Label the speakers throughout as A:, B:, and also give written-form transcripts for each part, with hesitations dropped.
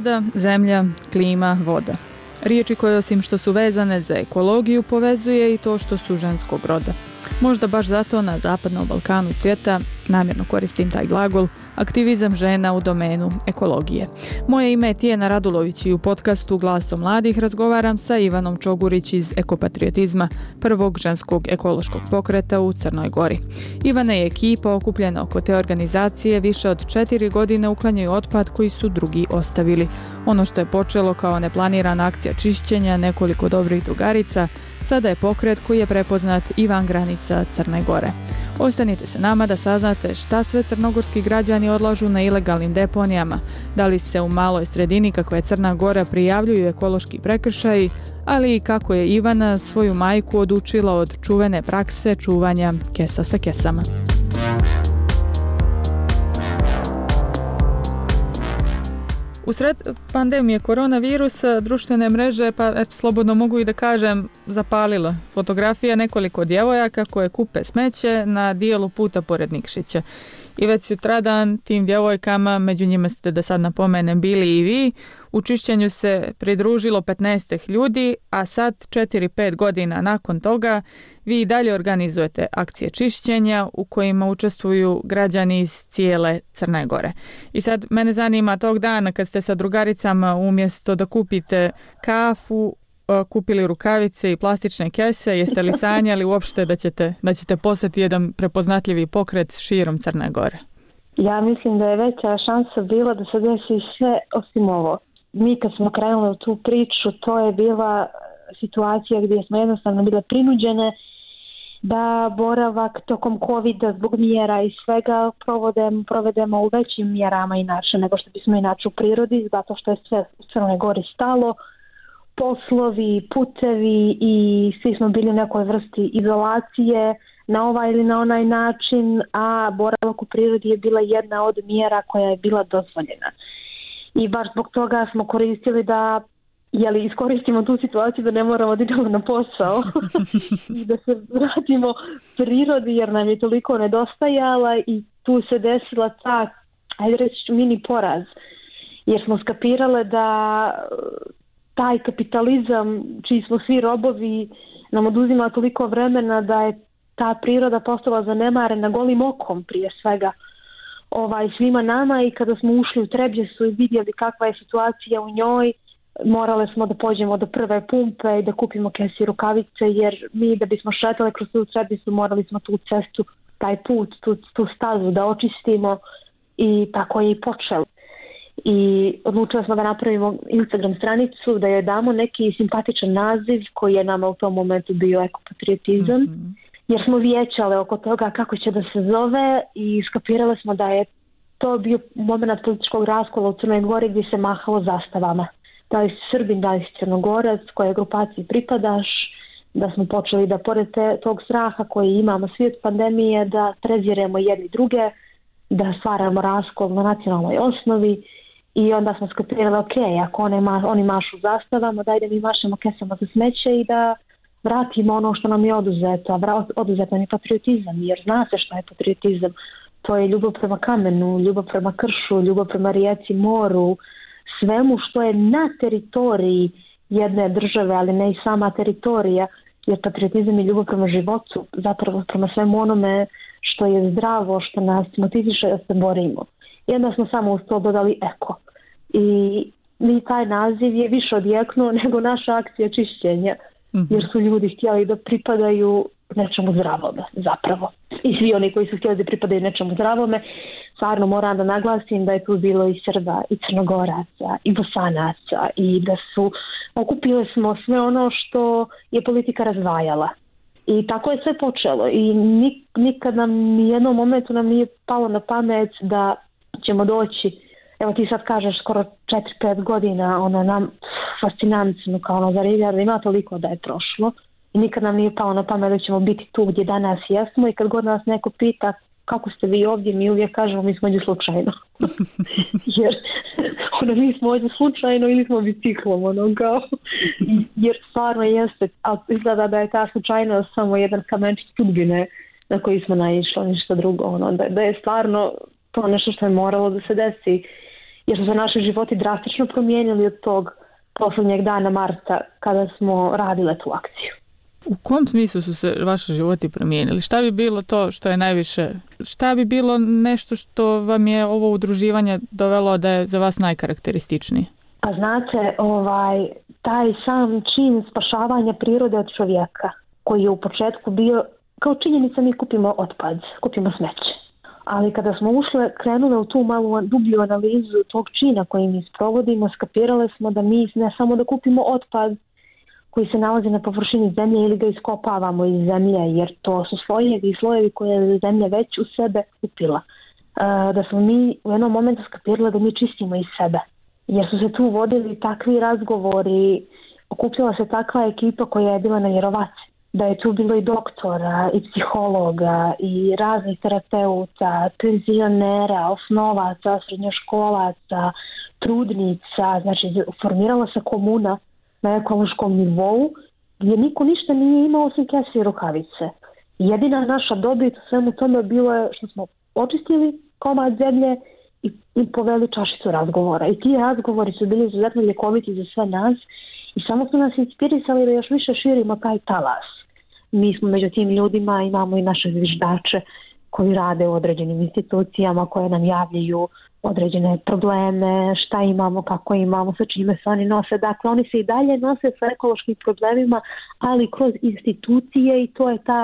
A: Priroda, zemlja, klima, voda. Riječi koje osim što su vezane za ekologiju povezuje i to što su ženskog roda. Možda baš zato na Zapadnom Balkanu cvjeta, namjerno koristim taj glagol, aktivizam žena u domenu ekologije. Moje ime je Tijena Radulović i u podcastu Glasom mladih razgovaram sa Ivanom Čogurić iz Ekopatriotizma, prvog ženskog ekološkog pokreta u Crnoj Gori. Ivana i ekipa okupljena oko te organizacije više od 4 godine uklanjaju otpad koji su drugi ostavili. Ono što je počelo kao neplanirana akcija čišćenja nekoliko dobrih drugarica, sada je pokret koji je prepoznat i van granica Crne Gore. Ostanite se nama da saznate šta sve crnogorski građani odlažu na ilegalnim deponijama, da li se u maloj sredini kakva je Crna Gora prijavljuju ekološki prekršaji, ali i kako je Ivana svoju majku odučila od čuvene prakse čuvanja kesa sa kesama. Usred pandemije koronavirusa društvene mreže, pa slobodno mogu i da kažem, zapalilo. Fotografija nekoliko djevojaka koje kupe smeće na dijelu puta pored Nikšića. I već sutradan tim djevojkama, među njima ste da sad napomenem bili i vi, u čišćenju se pridružilo 15 ljudi, a sad 4-5 godina nakon toga vi i dalje organizujete akcije čišćenja u kojima učestvuju građani iz cijele Crne Gore. I sad mene zanima tog dana kad ste sa drugaricama umjesto da kupite kafu, kupili rukavice i plastične kese, jeste li sanjali uopšte da ćete postati jedan prepoznatljivi pokret širom Crne Gore?
B: Ja mislim da je veća šansa bila da se desi sve osim ovo. Mi kad smo krenuli u tu priču, to je bila situacija gdje smo jednostavno bile prinuđene da boravak tokom COVID-a zbog mjera i svega provedemo u većim mjerama inače nego što bismo inače u prirodi, zato što je sve u Crnoj Gori stalo. Poslovi, putevi i svi smo bili u nekoj vrsti izolacije na ovaj ili na onaj način, a boravak u prirodi je bila jedna od mjera koja je bila dozvoljena. I baš zbog toga smo koristili da iskoristimo tu situaciju da ne moramo da idemo na posao i da se vratimo prirodi jer nam je toliko nedostajala i tu se desila ta, ajde reći, mini poraz. Jer smo skapirale da taj kapitalizam čiji smo svi robovi nam oduzima toliko vremena da je ta priroda postala zanemarena golim okom prije svega svima nama i kada smo ušli u Trebjesu i vidjeli kakva je situacija u njoj, morale smo da pođemo do prve pumpe i da kupimo kese i rukavice jer mi da bismo šetali kroz tu Trebjesu morali smo tu cestu, taj put, tu stazu da očistimo i tako je i počelo. I odlučili smo da napravimo Instagram stranicu, da joj damo neki simpatičan naziv koji je nama u tom momentu bio ekopatriotizam, jer smo vijećale oko toga kako će da se zove i skapirale smo da je to bio moment političkog raskola u Crnoj Gori gdje se mahalo zastavama. Da li si Srbin, da li si Crnogorac, kojoj grupaciji pripadaš, da smo počeli da pored tog straha koji imamo svi od pandemije, da preziremo jedni druge, da stvaramo raskol na nacionalnoj osnovi. I onda smo skapirali, ako oni mašu zastavama, daj da mi mašemo kesama za smeće i da vratimo ono što nam je oduzeto. Oduzet nam je patriotizam, jer zna se što je patriotizam. To je ljubav prema kamenu, ljubav prema kršu, ljubav prema rijeci, moru, svemu što je na teritoriji jedne države, ali ne i sama teritorija, jer patriotizam je ljubav prema životu, zapravo prema svemu onome što je zdravo, što nas motiviše da se borimo. I onda smo samo uz to dodali eko. I taj naziv je više odjeknuo nego naša akcija čišćenja, jer su ljudi htjeli da pripadaju nečemu zdravome, zapravo. I svi oni koji su htjeli da pripadaju nečemu zdravome, stvarno moram da naglasim da je tu bilo i Srba, i Crnogoraca, i Bosanaca, i da okupili smo sve ono što je politika razdvajala. I tako je sve počelo i nikad nam nijednom momentu nam nije palo na pamet da ćemo doći, evo ti sad kažeš skoro 4-5 godina, nam fascinantno kao zar ima toliko da je prošlo i nikad nam nije palo na pamet da ćemo biti tu gdje danas jesmo i kad god nas neko pita kako ste vi ovdje, mi uvijek kažemo mi smo ovdje slučajno. Jer mi smo ovdje slučajno ili smo biciklom, jer stvarno jeste, ali izgleda da je ta slučajnost samo jedan kamenčić sudbine na koji smo naišli, ništa drugo, da je stvarno to nešto što je moralo da se desi jer su se naši životi drastično promijenili od tog posljednjeg dana marta kada smo radile tu akciju.
A: U kom smislu su se vaši životi promijenili? Šta bi bilo to što je najviše? Šta bi bilo nešto što vam je ovo udruživanje dovelo da je za vas najkarakterističniji?
B: A znate, taj sam čin spašavanja prirode od čovjeka, koji je u početku bio kao činjenica, mi kupimo otpad, kupimo smeće. Ali kada smo krenule u tu malu dublju analizu tog čina koji mi sprovodimo, skapirale smo da mi ne samo da kupimo otpad koji se nalazi na površini zemlje ili ga iskopavamo iz zemlje, jer to su slojevi koje je zemlja već u sebe upila. Da smo mi u jednom momentu skapirali da mi čistimo iz sebe. Jer su se tu vodili takvi razgovori, okupljala se takva ekipa koja je bila nevjerovatna. Da je tu bilo i doktora, i psihologa, i raznih terapeuta, penzionera, osnovaca, srednjoškolaca, trudnica. Znači, formirala se komuna na ekološkom nivou gdje niko ništa nije imao osim kese i rukavice. Jedina naša dobit u svemu tome bilo je što smo očistili komad zemlje i poveli čašicu razgovora. I ti razgovori su bili izuzetno ljekoviti za sve nas i samo su nas inspirisali da još više širimo taj talas. Mi smo među tim ljudima, imamo i naše zviždače koji rade u određenim institucijama koje nam javljaju određene probleme, šta imamo, kako imamo, sa čime se oni nose. Dakle, oni se i dalje nose sa ekološkim problemima, ali kroz institucije i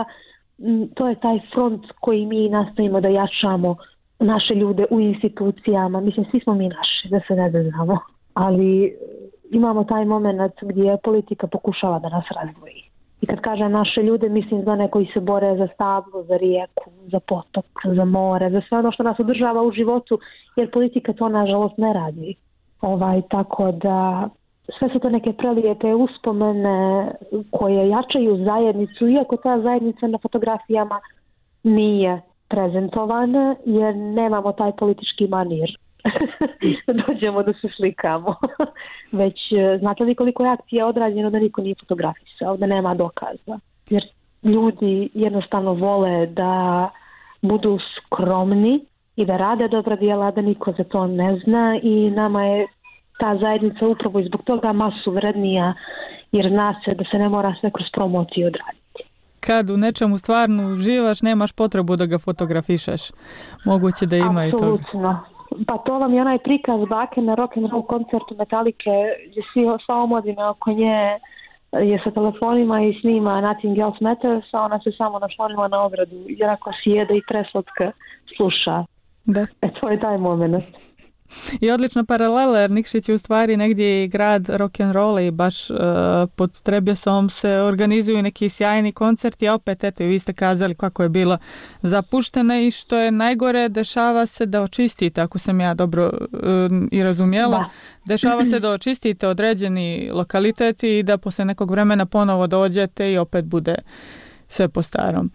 B: to je taj front koji mi nastavimo da jačamo naše ljude u institucijama. Mislim, svi smo mi naši, da se ne znamo. Ali imamo taj moment gdje politika pokušava da nas razdvoji. I kad kažem naše ljude, mislim za one koji se bore za stablo, za rijeku, za potok, za more, za sve ono što nas održava u životu, jer politika to nažalost ne radi. Tako da sve su to neke prelijepe uspomene koje jačaju zajednicu, iako ta zajednica na fotografijama nije prezentovana, jer nemamo taj politički manir. Dođemo da se slikamo. Već znate li koliko je akcija odrađeno da niko nije fotografisao, da nema dokaza. Jer ljudi jednostavno vole da budu skromni i da rade dobra djela, da niko za to ne zna i nama je ta zajednica upravo i zbog toga masu vrednija, jer zna se da se ne mora sve kroz promociju odraditi.
A: Kad u nečemu stvarno uživaš, nemaš potrebu da ga fotografišeš. Moguće da ima
B: apsolutno.
A: I toga.
B: Pa to vam je onaj prikaz bake na rock'n'roll koncertu Metalike, gdje sva omladina oko nje je sa telefonima i snima Nothing Else Matters, a ona se samo naslonila na ogradu i onako sjede i preslatka sluša.
A: Da.
B: To je taj moment.
A: I odlična paralela, jer Nikšić je u stvari negdje i grad rock'n'rolla i baš pod Trebjesom se organizuju neki sjajni koncerti, a opet eto i vi ste kazali kako je bilo zapušteno i što je najgore, dešava se da očistite, ako sam ja dobro i razumjela, da. Dešava se da očistite određeni lokaliteti i da poslije nekog vremena ponovo dođete i opet bude sve po starom.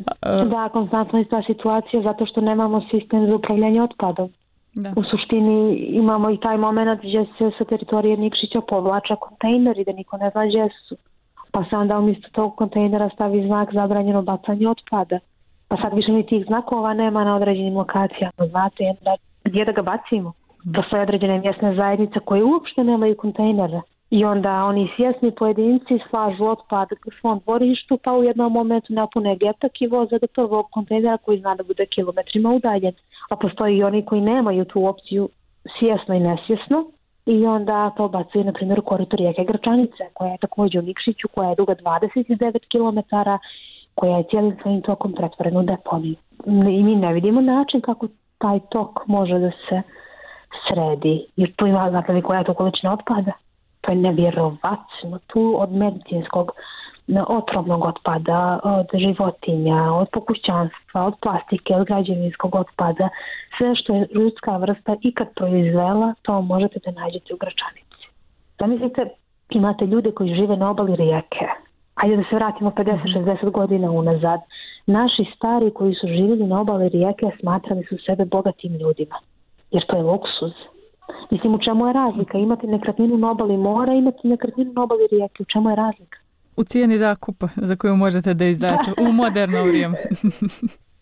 B: Da, konstantno je ta situacija zato što nemamo sistem za upravljanje otpadom. Da. U suštini imamo i taj moment gdje se sa teritorije Nikšića povlača kontejneri da niko ne zna gdje su. Pa se onda umjesto tog kontejnera stavi znak zabranjeno bacanje otpada. Pa sad više ni tih znakova nema na određenim lokacijama. Znate gdje da ga bacimo? Postoje određene mjesne zajednice koje uopšte nemaju kontejnere. I onda oni svjesni pojedinci slažu otpad u svom dvorištu, pa u jednom momentu napune getak i voze do prvog kontejnera koji zna da bude kilometrima udaljen. A postoji i oni koji nemaju tu opciju svjesno i nesvjesno i onda to bacaju na primjer u korito rijeke Grčanice, koja je također u Nikšiću, koja je duga 29 km, koja je cijelim svojim tokom pretvorena u deponiju. I mi ne vidimo način kako taj tok može da se sredi, jer tu ima, znate li koja je to količina otpada? To je nevjerovatno. Tu od medicinskog otrovnog otpada, od životinja, od pokućanstva, od plastike, od građevinskog otpada, sve što je ljudska vrsta ikad proizvela, to možete da nađete u Gračanici. Zamislite, imate ljude koji žive na obali rijeke. Ajde da se vratimo 50-60 godina unazad. Naši stari koji su živjeli na obali rijeke smatrali su sebe bogatim ljudima, jer to je luksuz. Mislim, u čemu je razlika? Imate nekretninu na obali mora, imate nekretninu na obali rijeke. U čemu je razlika?
A: U cijeni zakupa za koju možete da izdate u moderno vrijeme.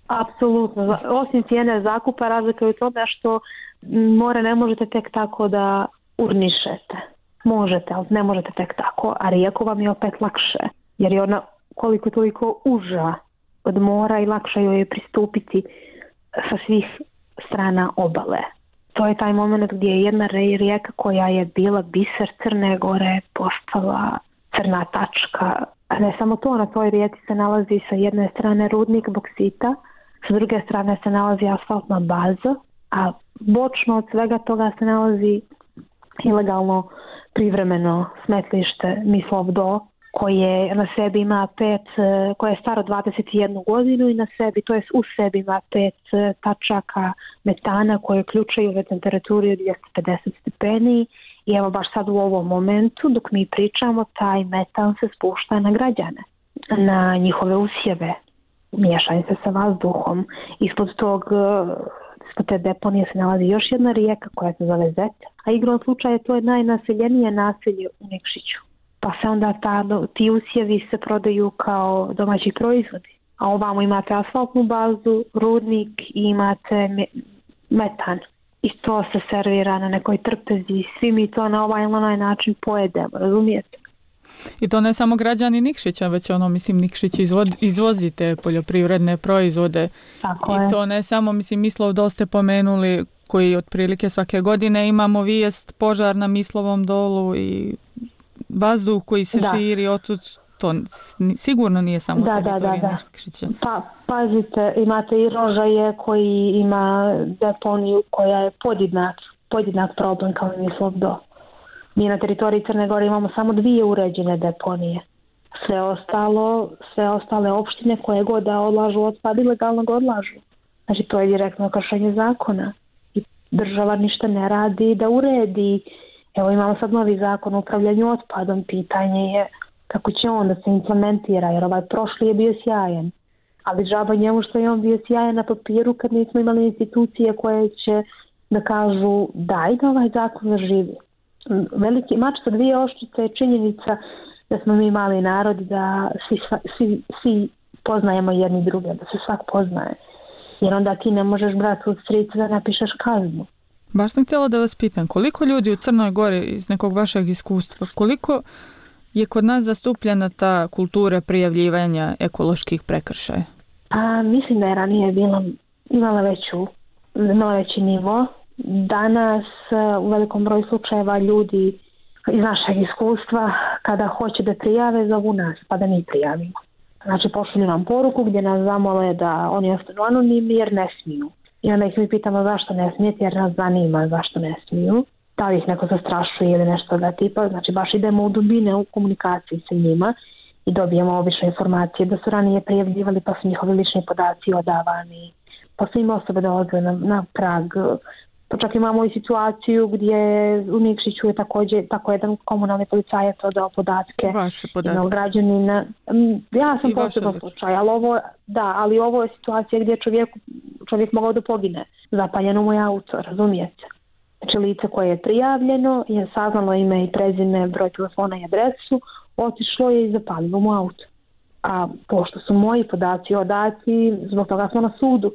B: Apsolutno. Osim cijene zakupa, razlika je u tome što more ne možete tek tako da urnišete. Možete, ali ne možete tek tako, a rijeku vam je opet lakše, jer je ona koliko toliko uža od mora i lakše joj je pristupiti sa svih strana obale. To je taj moment gdje je jedna rijeka koja je bila biser Crne Gore postala crna tačka. A ne samo to, na toj rijeci se nalazi sa jedne strane rudnik boksita, sa druge strane se nalazi asfaltna baza, a bočno od svega toga se nalazi ilegalno privremeno smetlište Mislov-Do, koje na sebi ima koje je staro 21 godinu i na sebi, to jest u sebi ima 5 tačaka metana koje ključaju ove temperaturi od 250 stepeni i evo baš sad u ovom momentu dok mi pričamo taj metan se spušta na građane, na njihove usjeve, miješaju se sa vazduhom. Ispod te deponije se nalazi još jedna rijeka koja se zove Zet, a igrom slučaja to je najnaseljenije naselje u Nikšiću. Pa se onda ti usjevi se prodaju kao domaći proizvodi. A ovamo imate asfaltnu bazu, rudnik i imate metan. I to se servira na nekoj trpezi. Svi mi to na ovaj ili onaj način pojedemo, razumijete?
A: I to ne samo građani Nikšića, već Nikšić izvozi te poljoprivredne proizvode.
B: Tako
A: I to ne samo, Mislov-Do ste pomenuli, koji otprilike svake godine imamo vijest požar na Mislovom dolu i vazduh koji se širi otud, to sigurno nije samo teritorija Nikšića.
B: Pa pazite, imate i Rožaje koji ima deponiju koja je podjednak problem kao i Mislov-Do. Mi na teritoriji Crne Gore imamo samo 2 uređene deponije. Sve ostale opštine koje god da odlažu otpad ilegalno ga odlažu. Znači to je direktno kršenje zakona. I država ništa ne radi da uredi. Evo imamo sad novi zakon o upravljanju otpadom. Pitanje je kako će on da se implementira, jer ovaj prošli je bio sjajan. Ali džaba njemu što je on bio sjajan na papiru kad nismo imali institucije koje će da kažu daj da ovaj zakon zaživi. Veliki mač sa 2 oštrice je činjenica da smo mi mali narod, da svi poznajemo jedni druge, da se svak poznaje. Jer onda ti ne možeš brati u stricu da napišeš kaznu.
A: Baš sam htjela da vas pitam, koliko ljudi u Crnoj Gori iz nekog vašeg iskustva, koliko je kod nas zastupljena ta kultura prijavljivanja ekoloških prekršaja?
B: Mislim da je ranije imala veći nivo. Danas u velikom broju slučajeva ljudi iz našeg iskustva kada hoće da prijave zovu nas pa da mi prijavimo. Znači pošalju nam poruku gdje nas zamole da oni ostanu anonimni jer ne smiju. I onda ih mi pitamo zašto ne smijete jer nas zanima zašto ne smiju. Da li ih neko zastrašuje ili nešto da tipa. Znači baš idemo u dubine u komunikaciji sa njima i dobijemo obične informacije da su ranije prijavljivali pa su njihovi lični podaci odavani. Pa su im osobe dolazile na prag. Pa čak imamo i situaciju gdje u Nikšiću je također tako jedan komunalni policajac odao podatke.
A: Vaše podatke.
B: Građanina. Ja sam posebno slučaj, ali ovo je situacija gdje čovjek mogao da pogine. Zapaljeno mu je auto, razumijete? Znači lice koje je prijavljeno je saznalo ime i prezime, broj telefona i adresu, otišlo je i zapalilo mu auto. A pošto su moji podaci odati, zbog toga smo na sudu.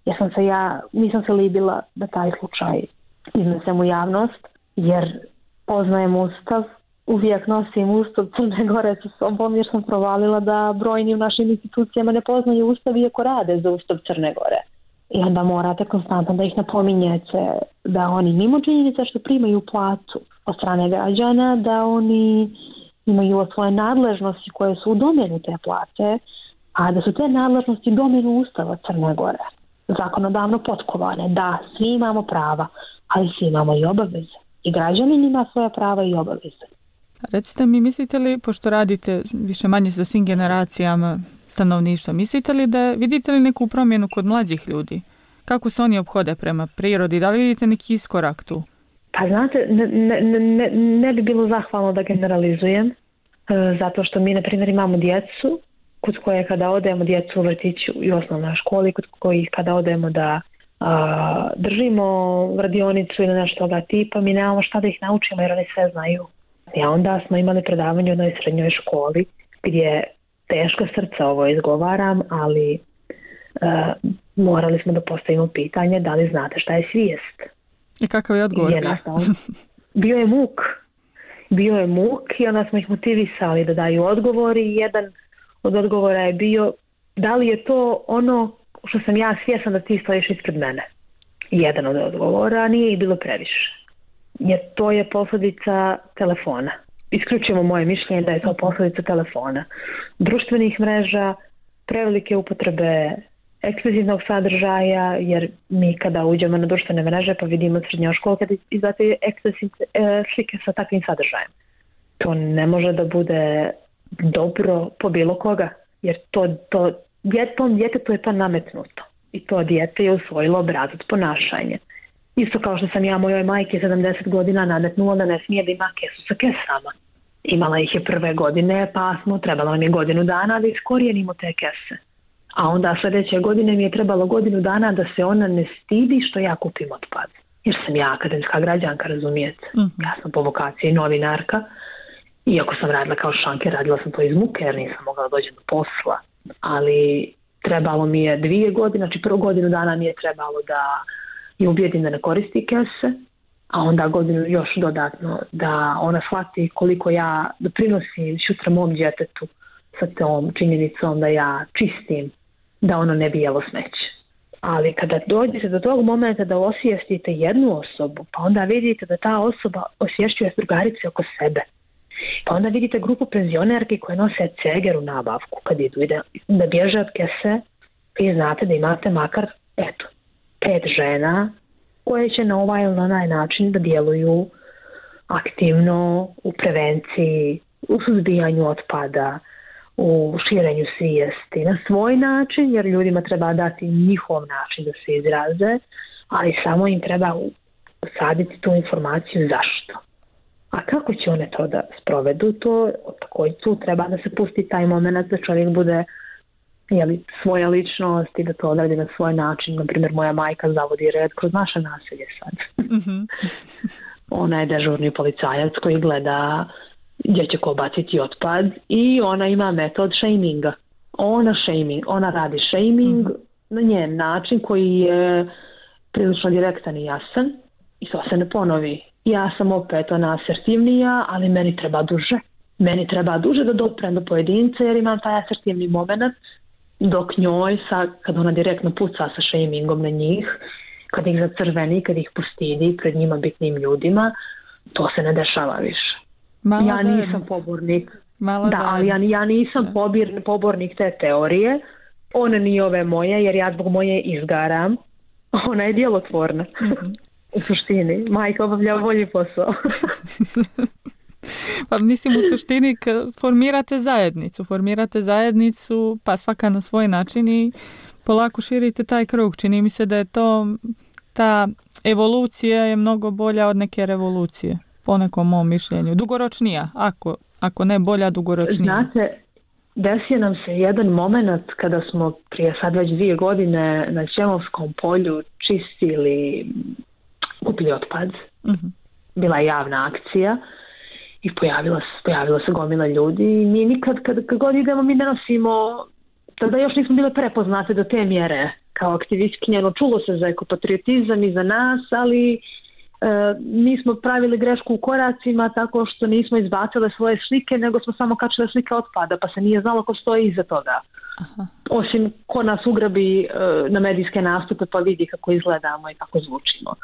B: Nisam se libila da taj slučaj iznesem u javnost, jer poznajem Ustav, uvijek nosim Ustav Crne Gore sa sobom, jer sam provalila da brojni u našim institucijama ne poznaju Ustav iako rade za Ustav Crne Gore. I onda morate konstantno da ih napominjete da oni mimo činjenica što primaju platu od strane građana, da oni imaju svoje nadležnosti koje su u domenu te plate, a da su te nadležnosti u domenu Ustava Crne Gore. Zakonodavno potkovane. Da, svi imamo prava, ali svi imamo i obaveze. I građanin ima svoja prava i obaveze.
A: Recite mi, mislite li, pošto radite više manje sa svim generacijama stanovništva, vidite li neku promjenu kod mlađih ljudi? Kako se oni ophode prema prirodi? Da li vidite neki iskorak tu?
B: Pa znate, ne bi bilo zahvalno da generalizujem, zato što mi, na primjer, imamo djecu kod koje kada odemo djecu u vrtiću i osnovnoj školi, kod kojih kada odemo da držimo radionicu ili nešto toga tipa, mi nemamo šta da ih naučimo jer oni sve znaju. I onda smo imali predavanje u jednoj srednjoj školi gdje teško srca ovo izgovaram, ali morali smo da postavimo pitanje da li znate šta je svijest.
A: I kakav je odgovor bio?
B: Bio je muk. Bio je muk i onda smo ih motivisali da daju odgovor i jedan od odgovora je bio da li je to ono što sam ja svjesna da ti stojiš ispred mene. Jedan od odgovora, nije ih bilo previše. Jer to je posljedica telefona. Isključujemo moje mišljenje da je to posljedica telefona. Društvenih mreža, prevelike upotrebe ekskluzivnog sadržaja, jer mi kada uđemo na društvene mreže pa vidimo srednjoškolke da izbacaju slike sa takvim sadržajem. To ne može da bude dobro po bilo koga, jer tom djetetu je to nametnuto i to dijete je usvojilo obrazac ponašanja. Isto kao što sam ja mojoj majke 70 godina nametnula da ne smije da ima kesu sa kesama. Imala ih je prve godine, pa trebalo nam je godinu dana da iskorijenimo te kese. A onda sljedeće godine mi je trebalo godinu dana da se ona ne stidi što ja kupim otpad. Jer sam ja akademska građanka, razumijete. Ja sam po vokaciji novinarka. Iako sam radila kao šanker, radila sam to iz muke jer nisam mogla doći do posla. Ali trebalo mi je 2 godine, znači prvu godinu dana mi je trebalo da je ubijedim da ne koristi kese, a onda godinu još dodatno da ona shvati koliko ja doprinosim sutra mom djetetu sa tom činjenicom da ja čistim, da ono ne bi jelo smeće. Ali kada dođete do tog momenta da osvijestite jednu osobu, pa onda vidite da ta osoba osvješćuje drugarice oko sebe. Pa onda vidite grupu penzionerki koje nose ceger u nabavku kad idu da bježe od kese, vi znate da imate makar 5 žena koje će na ovaj ili na onaj način da djeluju aktivno u prevenciji, u suzbijanju otpada, u širenju svijesti na svoj način, jer ljudima treba dati njihov način da se izraze, ali samo im treba usaditi tu informaciju zašto. A kako će one to da sprovedu, to tu treba da se pusti taj moment da čovjek bude svoja ličnost i da to odradi na svoj način. Naprimjer, moja majka zavodi red kroz naše naselje sad. Ona je dežurni policajac koji gleda gdje će ko baciti otpad i ona ima metod shaminga. Ona radi shaming na njen način koji je prilično direktan i jasan i to se ne ponovi. Ja sam opet asertivnija, ali meni treba duže. Meni treba duže da doprem do pojedinca jer imam taj asertivni moment, dok njoj, kad ona direktno puca sa shamingom na njih, kad ih zacrveni, kad ih postidi pred njima bitnim ljudima, to se ne dešava više. Ja nisam pobornik. Ali ja nisam pobornik te teorije. Ona nije ove moje, jer ja zbog moje izgaram. Ona je djelotvorna. U suštini. Majka obavlja bolji posao.
A: Pa mislim u suštini formirate zajednicu pa svaka na svoj način i polako širite taj krug. Čini mi se da je ta evolucija je mnogo bolja od neke revolucije. Po nekom mom mišljenju. Dugoročnija, ako ne bolja, dugoročnija.
B: Znate, desio nam se jedan moment kada smo prije sad već 2 godine na Ćemovskom polju kupili otpad. Bila je javna akcija i pojavila se gomila ljudi i mi nikad kad god idemo mi ne nosimo, tada još nismo bile prepoznate do te mjere kao aktivistkinje, čulo se za ekopatriotizam i za nas, ali nismo pravili grešku u koracima tako što nismo izbacile svoje slike, nego smo samo kačile slike otpada, pa se nije znalo ko stoji iza toga. Osim ko nas ugrabi na medijske nastupe pa vidi kako izgledamo i kako zvučimo.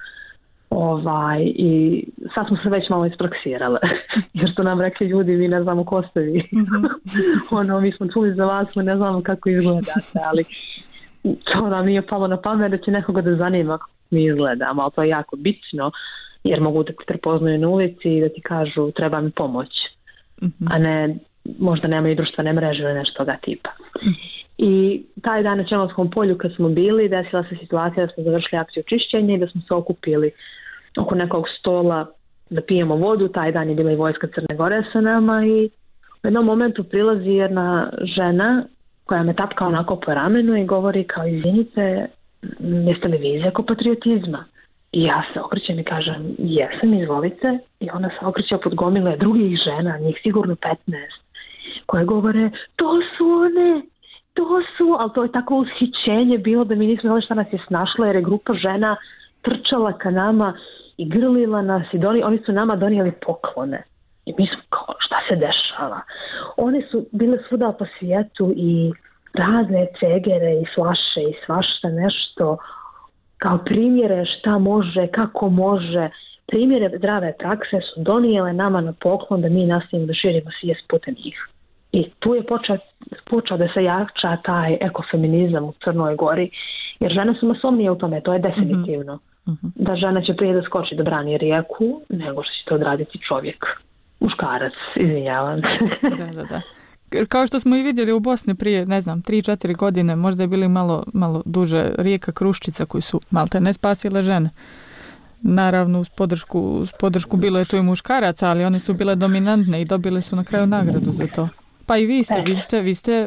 B: I sad smo se već malo ispraksirale, jer su nam rekli ljudi, mi ne znamo ko ste vi. Mi smo čuli za vas, mi ne znamo kako izgledate, ali to nam nije palo na pamet da će nekoga da zanima kako mi izgledamo, ali to je jako bitno, jer mogu da te prepoznaju na ulici i da ti kažu treba mi pomoć, a ne možda nemaju društvene mreže ili nešto toga tipa. I taj dan na Ćemovskom polju kad smo bili, desila se situacija da smo završili akciju čišćenja i da smo se okupili oko nekog stola da pijemo vodu. Taj dan je bila i vojska Crne Gore sa nama i u jednom momentu prilazi jedna žena koja me tapka onako po ramenu i govori kao izvinite, jeste li vi iz ekopatriotizma? I ja se okrećem i kažem jesam, izvolite. I ona se okreće pod gomile drugih žena, njih sigurno 15, koje govore to su one ali to je tako ushićenje bilo da mi nismo znali šta nas je snašlo, jer je grupa žena trčala ka nama i grlila nas i oni su nama donijeli poklone. I mi smo kao, šta se dešava? One su bile svuda po svijetu i razne cegere i flaše i svašta nešto, kao primjere šta može, kako može, primjere zdrave prakse su donijele nama na poklon da mi nastavimo da širimo svijest putem njih. I tu je počeo da se jača taj ekofeminizam u Crnoj Gori, jer žene su masovnije u tome, to je definitivno. Da žena će prije da skoči da brani rijeku, nego što će to odraditi čovjek. Muškarac, izvinjavam se.
A: Da. Kao što smo i vidjeli u Bosni prije, 3-4 godine, možda je bili malo duže, rijeka Kruščica koji su malte ne spasile žene. Naravno, uz podršku bilo je tu i muškaraca, ali one su bile dominantne i dobile su na kraju nagradu za to. Pa i vi ste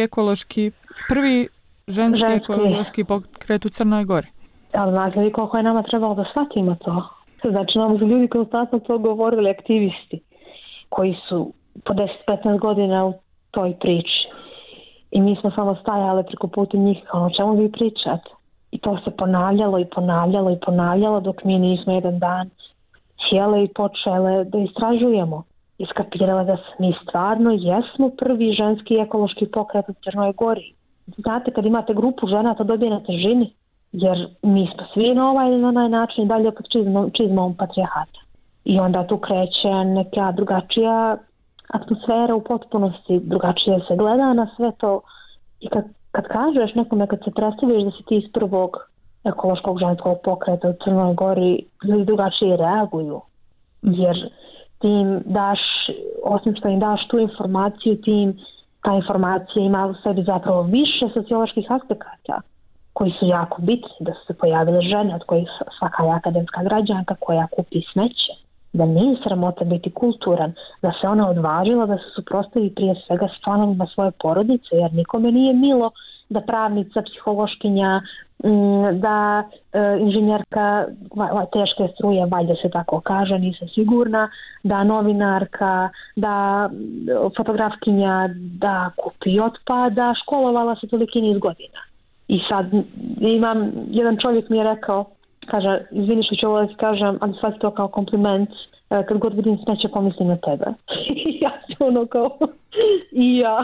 A: prvi ženski ekološki pokret u Crnoj Gori.
B: Ali znate li koliko je nama trebalo da shvatimo to? Znači, nam su ljudi konstantno to govorili, aktivisti, koji su po 10-15 godina u toj priči. I mi smo samo stajali preko puta njih, kao o čemu vi pričate. I to se ponavljalo dok mi nismo jedan dan sjele i počele da istražujemo. Iskapirale da mi stvarno jesmo prvi ženski ekološki pokret u Crnoj Gori. Znate, kad imate grupu žena, to dobije na težini. Jer mi smo svi na ovaj ili na onaj način dalje pod čizmom patrijarhata. I onda tu kreće neka drugačija atmosfera u potpunosti, drugačije se gleda na sve to. I kad kažeš nekome, kad se predstaviš da si ti iz prvog ekološkog ženskog pokreta u Crnoj Gori, ljudi drugačije reaguju. Jer ti im daš, osim što im daš tu informaciju, ta informacija ima u sebi zapravo više socioloških aspekata koji su jako bitni, da su se pojavile žene od kojih svaka je akademska građanka koja kupi smeće, da nije sramota biti kulturan, da se ona odvažila da se suprotstavi prije svega s članovima svoje porodice, jer nikome nije milo da pravnica, psihološkinja, da inženjerka teške struje, valjda se tako kaže, nisam sigurna, da novinarka, da fotografkinja, da kupi otpada, školovala se toliki niz godina. I sad imam, jedan čovjek mi je rekao, kaže, izvini što ću ovo da kažem, ali shvati to kao kompliment, kad god vidim smeće pomislim na tebe. I ja sam ono kao, i ja.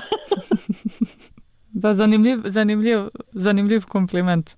A: Da, zanimljiv kompliment.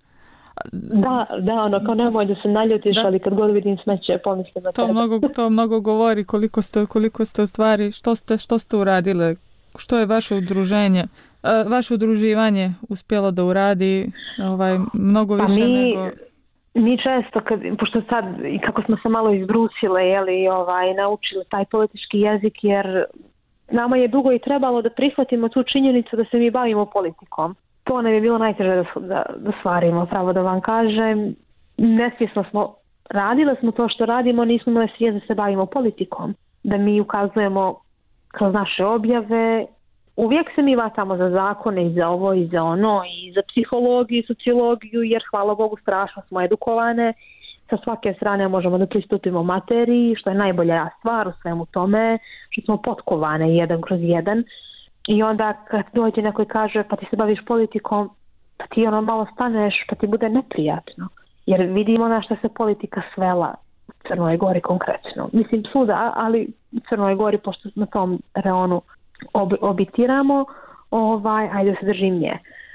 B: Da, ono kao nemoj da se naljutiš, ali kad god vidim smeće pomislim na tebe.
A: To mnogo govori koliko ste u stvari, što ste uradile, što je vaše udruženje. Vaše udruživanje uspjelo da uradi mnogo više nego...
B: Mi često, pošto sad, i kako smo se malo izbrusile, naučili taj politički jezik, jer nama je dugo i trebalo da prihvatimo tu činjenicu da se mi bavimo politikom. To nam je bilo najteže da stvarimo, pravo da vam kažem. Nesvjesno smo, radile smo to što radimo, nismo imali svijest da se bavimo politikom. Da mi ukazujemo kroz naše objave. Uvijek se mi vatamo za zakone i za ovo i za ono i za psihologiju i sociologiju, jer hvala Bogu strašno smo edukovane. Sa svake strane možemo da pristupimo materiji, što je najbolja stvar u svemu tome, što smo potkovane jedan kroz jedan. I onda kad dođe neko i kaže pa ti se baviš politikom, pa ti ono malo staneš, pa ti bude neprijatno. Jer vidimo na što se politika svela u Crnoj Gori konkretno. Mislim svuda, ali u Crnoj Gori, pošto na tom reonu obitiramo, ajde da se držim nje.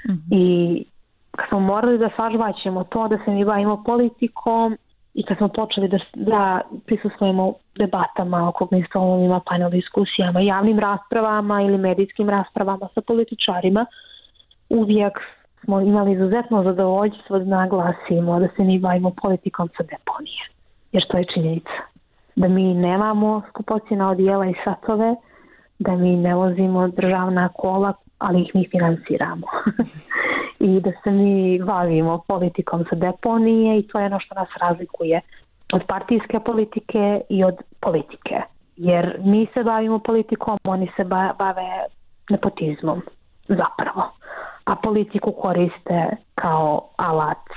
B: I kad smo morali da sažvaćemo to, da se mi bavimo politikom i kad smo počeli da prisustvujemo debatama, okruglim stolovima, panel diskusijama, javnim raspravama ili medijskim raspravama sa političarima, uvijek smo imali izuzetno zadovoljstvo da naglasimo da se mi bavimo politikom sa deponije. Jer to je činjenica. Da mi nemamo skupocjena odijela i satove, da mi ne vozimo državna kola, ali ih mi finansiramo. I da se mi bavimo politikom sa deponije i to je ono što nas razlikuje od partijske politike i od politike. Jer mi se bavimo politikom, oni se bave nepotizmom zapravo. A politiku koriste kao alat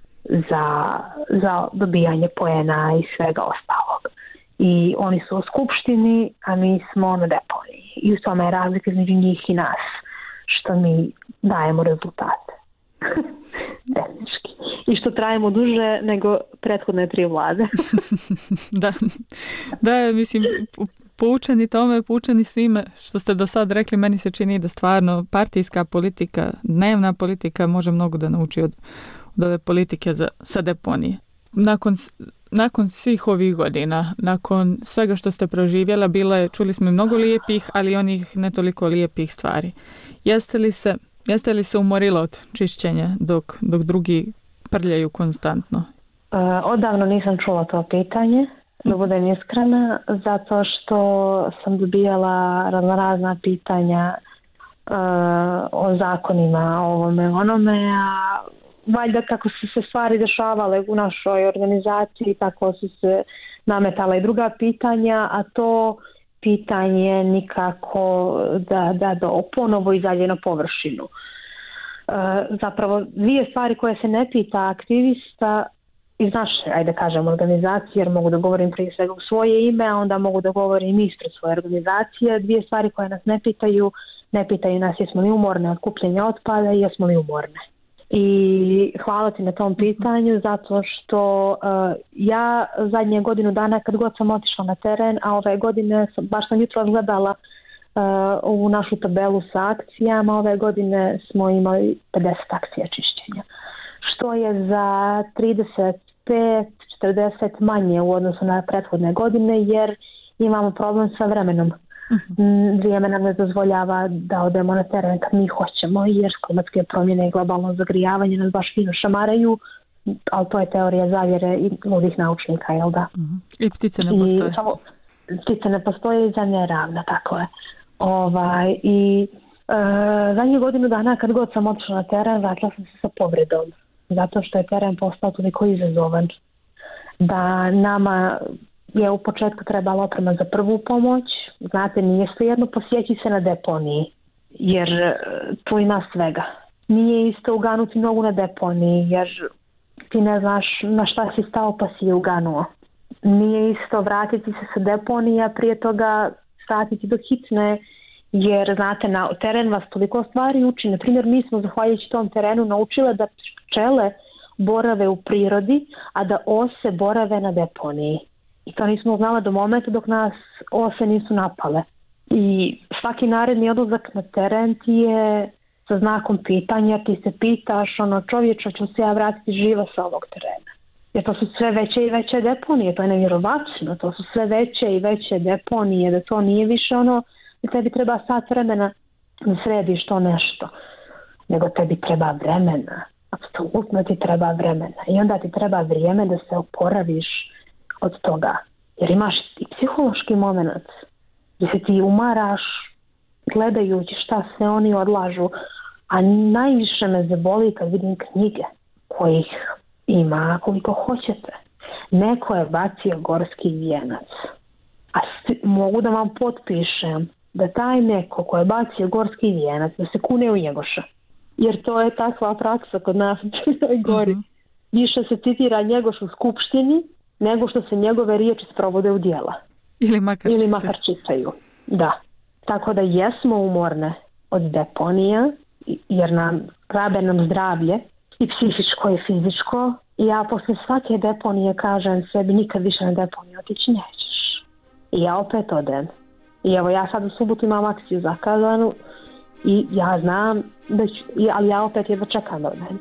B: za dobijanje poena i svega ostalog. I oni su u skupštini, a mi smo na deponiji. I u tome je razlika između njih i nas. Što mi dajemo rezultate. Tehnički. I što trajimo duže nego prethodne 3 vlade.
A: Da, mislim, poučeni tome, poučeni svime što ste do sad rekli, meni se čini da stvarno partijska politika, dnevna politika može mnogo da nauči od ove politike sa deponije. Nakon svih ovih godina, nakon svega što ste proživjela, čuli smo mnogo lijepih, ali onih ne toliko lijepih stvari. Jeste li se umorila od čišćenja dok drugi prljaju konstantno?
B: Odavno nisam čula to pitanje, da budem iskrena, zato što sam dobijala razna pitanja o zakonima, o ovome, onome, a valjda kako su se stvari dešavale u našoj organizaciji, tako su se nametala i druga pitanja, a to pitanje nikako da ponovo izađe na površinu. Zapravo 2 stvari koje se ne pita aktivista iz naše, ajde kažem, organizacije, jer mogu da govorim prije svega u svoje ime, a onda mogu da govorim ispred svoje organizacije. 2 stvari koje nas ne pitaju nas jesmo li umorne od kupljenja otpada i jesmo li umorne. I hvala ti na tom pitanju, zato što ja zadnje godinu dana kad god sam otišla na teren, a ove godine baš sam jutro gledala ovu našu tabelu sa akcijama, ove godine smo imali 50 akcija čišćenja, što je za 35-40 manje u odnosu na prethodne godine, jer imamo problem sa vremenom. Vrijeme nam ne dozvoljava da odemo na teren kad mi hoćemo, jer klimatske promjene i globalno zagrijavanje nas baš fino šamaraju, ali to je teorija zavjere i ludih naučnika, jel da?
A: I ptice ne postoje.
B: Ptice ne postoje i zemlja je ravna, tako je. I zadnje godinu dana kad god sam otišla na teren, vratila sam se sa povredom, zato što je teren postao toliko izazovan da nama je u početku trebala oprema za prvu pomoć. Znate, nije svejedno posjeći se na deponiji, jer tu ima svega. Nije isto uganuti nogu na deponiji, jer ti ne znaš na šta si stao pa si je uganuo. Nije isto vratiti se sa deponija, prije toga statiti do hitne, jer znate, na teren vas toliko stvari uči. Na primjer, mi smo zahvaljujući tom terenu naučile da pčele borave u prirodi, a da ose borave na deponiji. I to nismo znali do momenta dok nas ose nisu napale. I svaki naredni odlazak na teren ti je sa znakom pitanja, ti se pitaš, čovječa, ću se ja vratiti živa sa ovog terena. Jer to su sve veće i veće deponije, to je nevjerovatno, to su sve veće i veće deponije, da to nije više da tebi treba sat vremena da središ to nešto, nego tebi treba vremena, apsolutno ti treba vremena i onda ti treba vrijeme da se oporaviš od toga, jer imaš i psihološki moment gdje se ti umaraš gledajući šta sve oni odlažu, a najviše me zaboli kad vidim knjige kojih ima koliko hoćete. Neko je bacio gorski vijenac, a mogu da vam potpišem da taj neko ko je bacio gorski vijenac da se kune u Njegoša, jer to je takva praksa kod nas u Crnoj Gori. Više se citira Njegoš u skupštini nego što se njegove riječi sprovode u djela.
A: Ili makar
B: čitaju. Da. Tako da jesmo umorne od deponija, jer rabe nam zdravlje i psihičko i fizičko. I ja posle svake deponije kažem sebi, nikad više na deponiju otići nećeš. I ja opet odem. I evo, ja sad u subotu imam akciju zakazanu i ja znam da ću, ali ja opet jedva čekam da odem.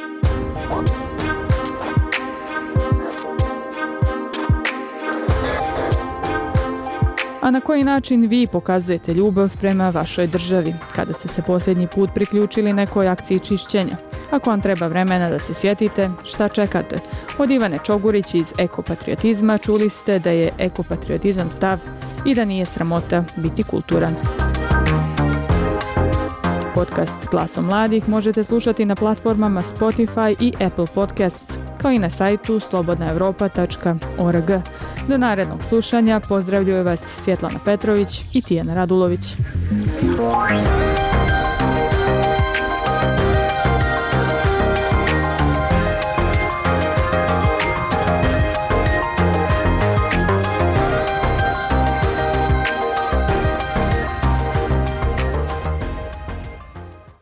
A: A na koji način vi pokazujete ljubav prema vašoj državi kada ste se posljednji put priključili nekoj akciji čišćenja? Ako vam treba vremena da se sjetite, šta čekate? Od Ivane Čogurić iz Ekopatriotizma čuli ste da je ekopatriotizam stav i da nije sramota biti kulturan. Podcast Glasom mladih možete slušati na platformama Spotify i Apple Podcasts, kao i na sajtu slobodnaevropa.org. Do narednog slušanja pozdravljaju vas Svjetlana Petrović i Tijana Radulović.